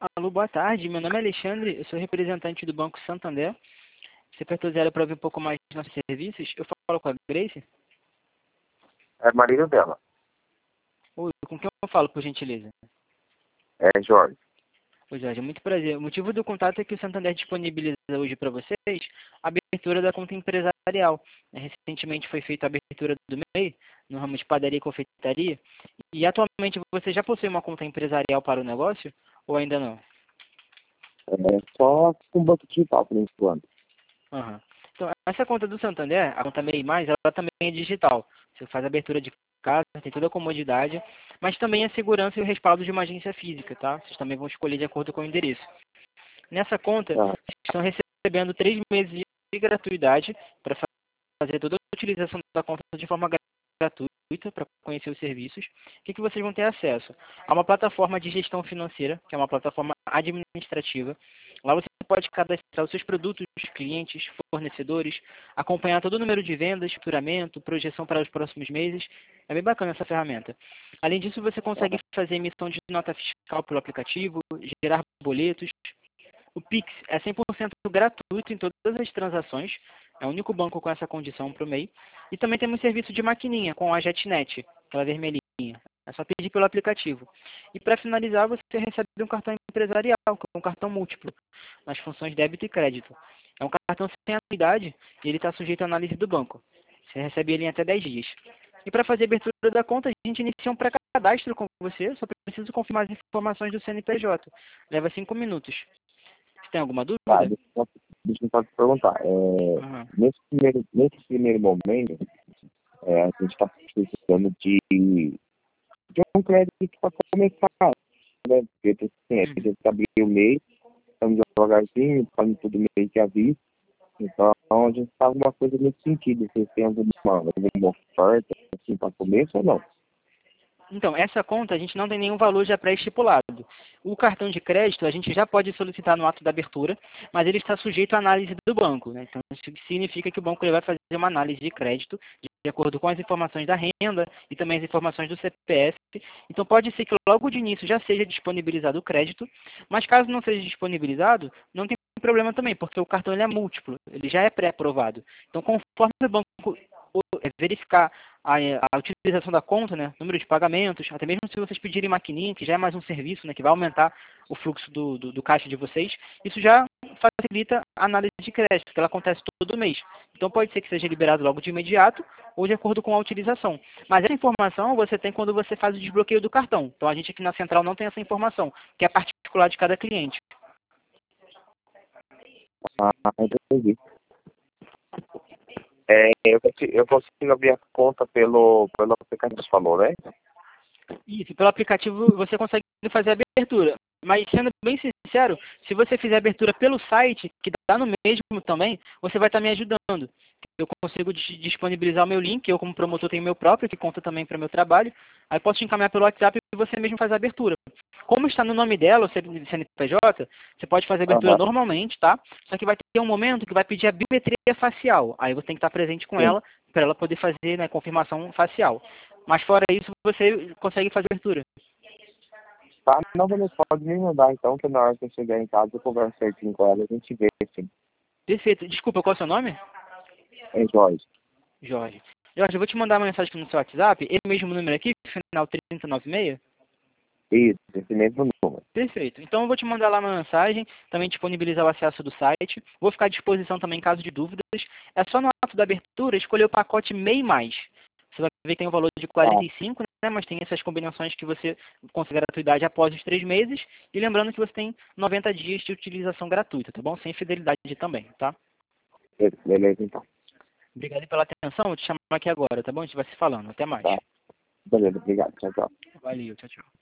Alô, boa tarde. Meu nome é Alexandre, eu sou representante do Banco Santander. Você apertou zero para ver um pouco mais dos nossos serviços. Eu falo com a Grace. É marido dela. Oi, com quem eu falo, por gentileza? É Jorge. Oi, Jorge, muito prazer. O motivo do contato é que o Santander disponibiliza hoje para vocês a abertura da conta empresarial. Recentemente foi feita a abertura do MEI, no ramo de padaria e confeitaria. E atualmente você já possui uma conta empresarial para o negócio ou ainda não? É só com banco digital, por enquanto. Aham. Então, essa conta do Santander, a conta MEI+, ela também é digital. Você faz a abertura de casa, tem toda a comodidade, mas também a segurança e o respaldo de uma agência física, tá? Vocês também vão escolher de acordo com o endereço. Nessa conta, Tá. vocês estão recebendo 3 meses de gratuidade para fazer toda a utilização da conta de forma gratuita para conhecer os serviços. O que vocês vão ter acesso? A uma plataforma de gestão financeira, que é uma plataforma administrativa. Lá você pode cadastrar os seus produtos, clientes, fornecedores, acompanhar todo o número de vendas, faturamento, projeção para os próximos meses. É bem bacana essa ferramenta. Além disso, você consegue fazer emissão de nota fiscal pelo aplicativo, gerar boletos. O Pix é 100% gratuito em todas as transações. É o único banco com essa condição para o MEI. E também temos serviço de maquininha com a JetNet, aquela vermelhinha. É só pedir pelo aplicativo. E para finalizar, você recebe um cartão empresarial, que é um cartão múltiplo, nas funções débito e crédito. É um cartão sem anuidade e ele está sujeito à análise do banco. Você recebe ele em até 10 dias. E para fazer a abertura da conta, a gente inicia um pré-cadastro com você, só preciso confirmar as informações do CNPJ. Leva 5 minutos. Você tem alguma Tá, dúvida? deixa eu só te perguntar. Aham. Nesse primeiro momento, a gente está precisando de um crédito para começar, né? Porque assim, a Uhum. gente abrir o mês, estamos devagarzinho, fazendo tudo meio que à vista. Então, a gente faz alguma coisa nesse sentido. Vocês têm alguma oferta assim, para começo ou não? Então, essa conta a gente não tem nenhum valor já pré-estipulado. O cartão de crédito a gente já pode solicitar no ato da abertura, mas ele está sujeito à análise do banco, né? Então, isso significa que o banco ele vai fazer uma análise de crédito de acordo com as informações da renda e também as informações do CPF. Então, pode ser que logo de início já seja disponibilizado o crédito, mas caso não seja disponibilizado, não tem problema também, porque o cartão ele é múltiplo, ele já é pré-aprovado. Então, conforme o banco verificar a utilização da conta, né, número de pagamentos, até mesmo se vocês pedirem maquininha, que já é mais um serviço, né, que vai aumentar o fluxo do caixa de vocês, isso já facilita a análise de crédito, que ela acontece todo mês. Então pode ser que seja liberado logo de imediato ou de acordo com a utilização. Mas essa informação você tem quando você faz o desbloqueio do cartão. Então a gente aqui na central não tem essa informação, que é particular de cada cliente. Ah, entendi. Eu consigo abrir a conta pelo aplicativo que você falou, né? Isso, pelo aplicativo você consegue fazer a abertura. Mas sendo bem sincero, se você fizer a abertura pelo site, que dá no mesmo também, você vai estar me ajudando. Eu consigo disponibilizar o meu link, eu como promotor tenho o meu próprio, que conta também para o meu trabalho. Aí posso te encaminhar pelo WhatsApp e você mesmo faz a abertura. Como está no nome dela, o CNPJ, você pode fazer a abertura Aham, normalmente, tá? Só que vai ter um momento que vai pedir a biometria facial. Aí você tem que estar presente com sim. ela, para ela poder fazer, né, confirmação facial. Mas fora isso, você consegue fazer a abertura. Tá, não, beleza, pode me mandar então, que na hora que eu chegar em casa eu converso certinho com ela, a gente vê, assim. Perfeito. Desculpa, qual é o seu nome? É Jorge. Jorge. Jorge, eu vou te mandar uma mensagem aqui no seu WhatsApp, ele mesmo número aqui, final 3096. Isso, esse mesmo número. Perfeito. Então eu vou te mandar lá uma mensagem, também disponibilizar o acesso do site. Vou ficar à disposição também em caso de dúvidas. É só no ato da abertura escolher o pacote MEI+. Você vai ver que tem um valor de Tá, 45, né? Mas tem essas combinações que você consegue gratuidade após os 3 meses. E lembrando que você tem 90 dias de utilização gratuita, tá bom? Sem fidelidade também, tá? beleza então. Obrigado pela atenção. Vou te chamar aqui agora, tá bom? A gente vai se falando. Até mais. Tá, beleza, obrigado, tchau, tchau. Valeu, tchau, tchau.